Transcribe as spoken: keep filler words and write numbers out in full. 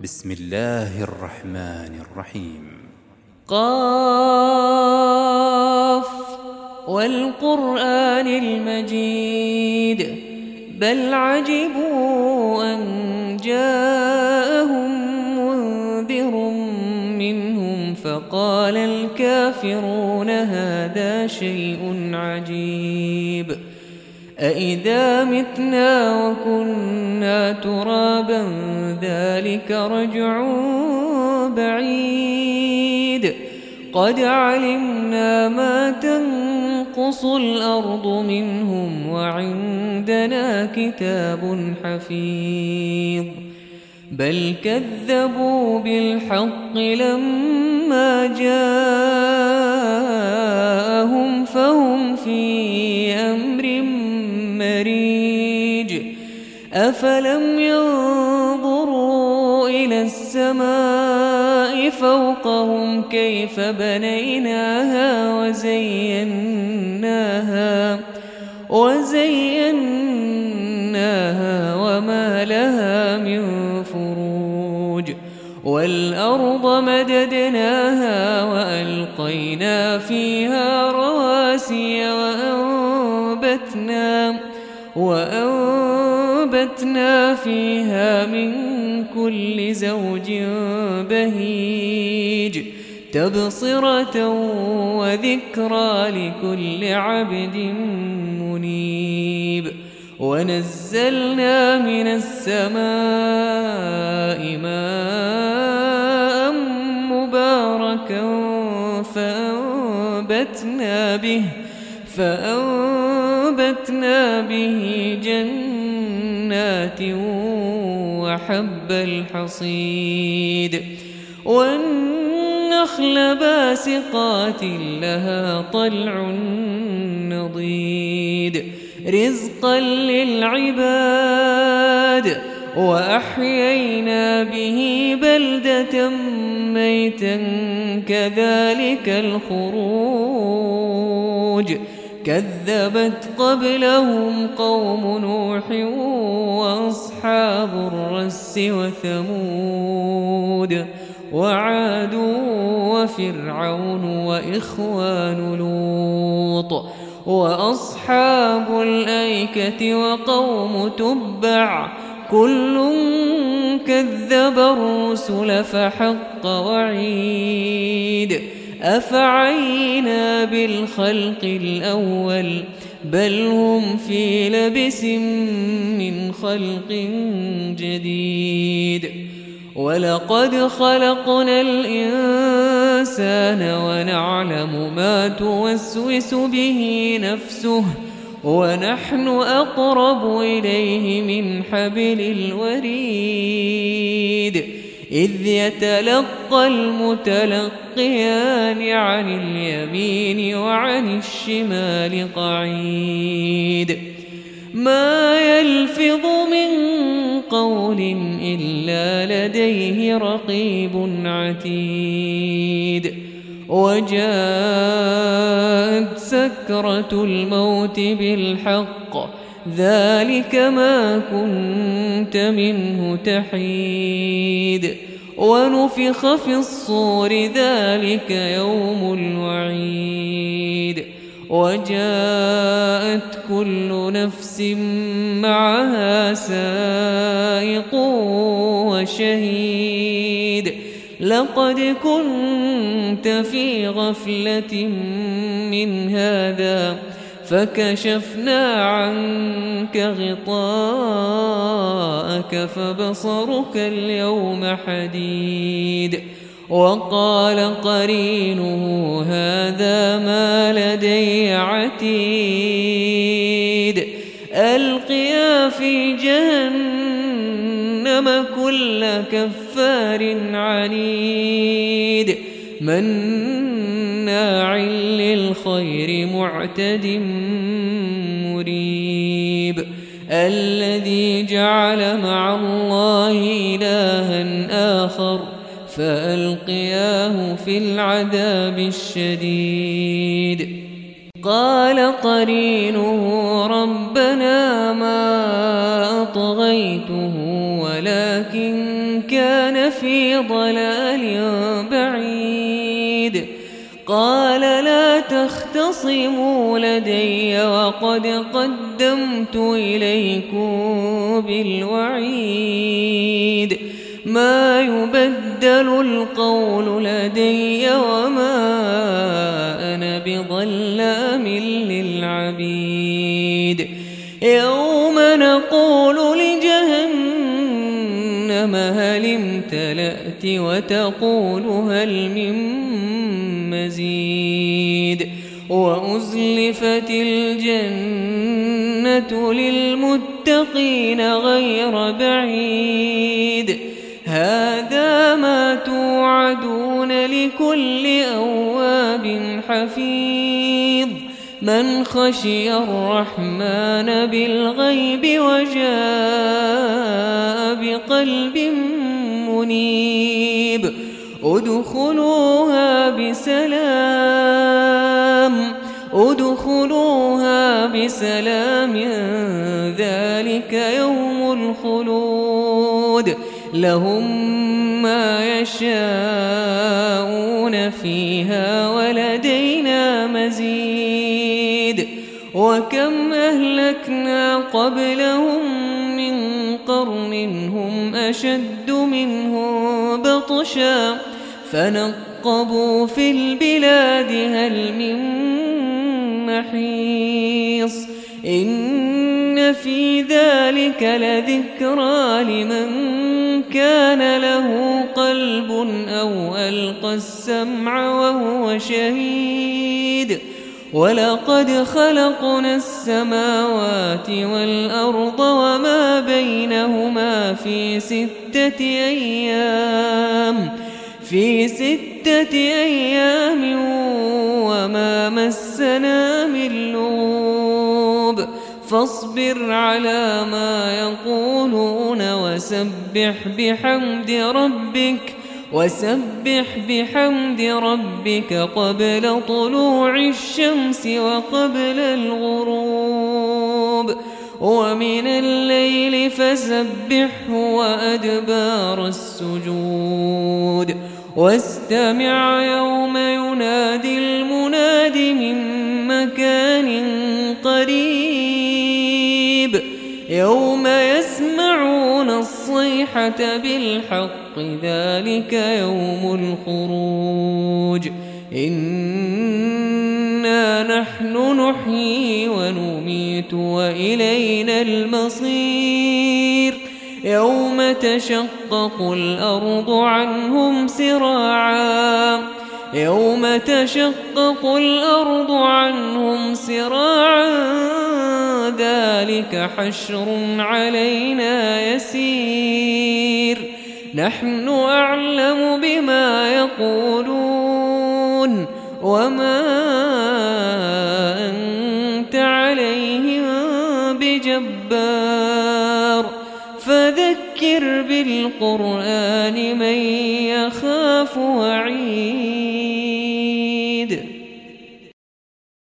بسم الله الرحمن الرحيم. قاف والقرآن المجيد بل عجبوا أن جاءهم منذر منهم فقال الكافرون هذا شيء عجيب أإذا متنا وكنا ترابا ذلك رجع بعيد قد علمنا ما تنقص الأرض منهم وعندنا كتاب حفيظ بل كذبوا بالحق لما جاءهم فهم في أمر مريج أفلم ينظروا إلى السماء فوقهم كيف بنيناها وزيناها وزيناها وما لها من فروج والأرض مددناها وألقينا فيها رواسي وأنبتنا وأنبتنا فيها من كل زوج بهيج تبصرة وذكرى لكل عبد منيب ونزلنا من السماء ماء مباركا فأنبتنا به فأنبتنا به جنات وحب الحصيد والنخل باسقات لها طلع نضيد رزقا للعباد وأحيينا به بلدة ميتا كذلك الخروج كذبت قبلهم قوم نوح وأصحاب الرس وثمود وعاد وفرعون وإخوان لوط وأصحاب الأيكة وقوم تبع كل كذب الرسل فحق وعيد أفعينا بالخلق الأول بل هم في لبس من خلق جديد ولقد خلقنا الإنسان ونعلم ما توسوس به نفسه ونحن أقرب إليه من حبل الوريد إذ يتلقى المتلقيان عن اليمين وعن الشمال قعيد ما يلفظ من قول إلا لديه رقيب عتيد وجاءت سكرة الموت بالحق ذلك ما كنت منه تحيد ونفخ في الصور ذلك يوم الوعيد وجاءت كل نفس معها سائق وشهيد لقد كنت في غفلة من هذا فكشفنا عنك غطاءك فبصرك اليوم حديد وقال قرينه هذا ما لدي عتيد ألقيا في جهنم كل كفار عنيد مناع للخير معتد مريب الذي جعل مع الله إلها آخر فألقياه في العذاب الشديد قال قرينه ربنا ما أطغيته ولكن كان لفي ضلال بعيد قال لا تختصموا لدي وقد قدمت إليكم بالوعيد ما يبدل القول لدي وما أنا بظلام للعبيد يوم نقول لجهنم هل امتلأت وتقول هل من مزيد وأزلفت الجنة للمتقين غير بعيد هذا ما توعدون لكل أواب حفيظ من خشي الرحمن بالغيب وجاء بقلب منيب ادخلوها بسلام ادخلوها بسلام ذلك يوم الخلود لهم ما يشاءون فيها ولدينا مزيد وكم أهلكنا قبلهم من قرن هم أشد منهم بطشا فنقبوا في البلاد هل من محيص إن في ذلك لذكرى لمن كان له قلب أو ألقى السمع وهو شهيد ولقد خلقنا السماوات والأرض وما بينهما في ستة أيام في ستة أيام وما مسنا من لغوب فاصبر على ما يقولون وسبح بحمد ربك وسبح بحمد ربك قبل طلوع الشمس وقبل الغروب ومن الليل فسبحه وأدبار السجود واستمع يوم ينادي المناد من مكان قريب يوم يسمعون الصيحة بالحق ذلك يوم الخروج إنا نحن نحيي ونميت وإلينا المصير يوم تشقق الأرض عنهم سراعا يوم تشقق الأرض عنهم سراعا ذلك حشر علينا يسير نحن أعلم بما يقولون وما أنت عليهم بجبار فذكر بالقرآن من يخاف وعيد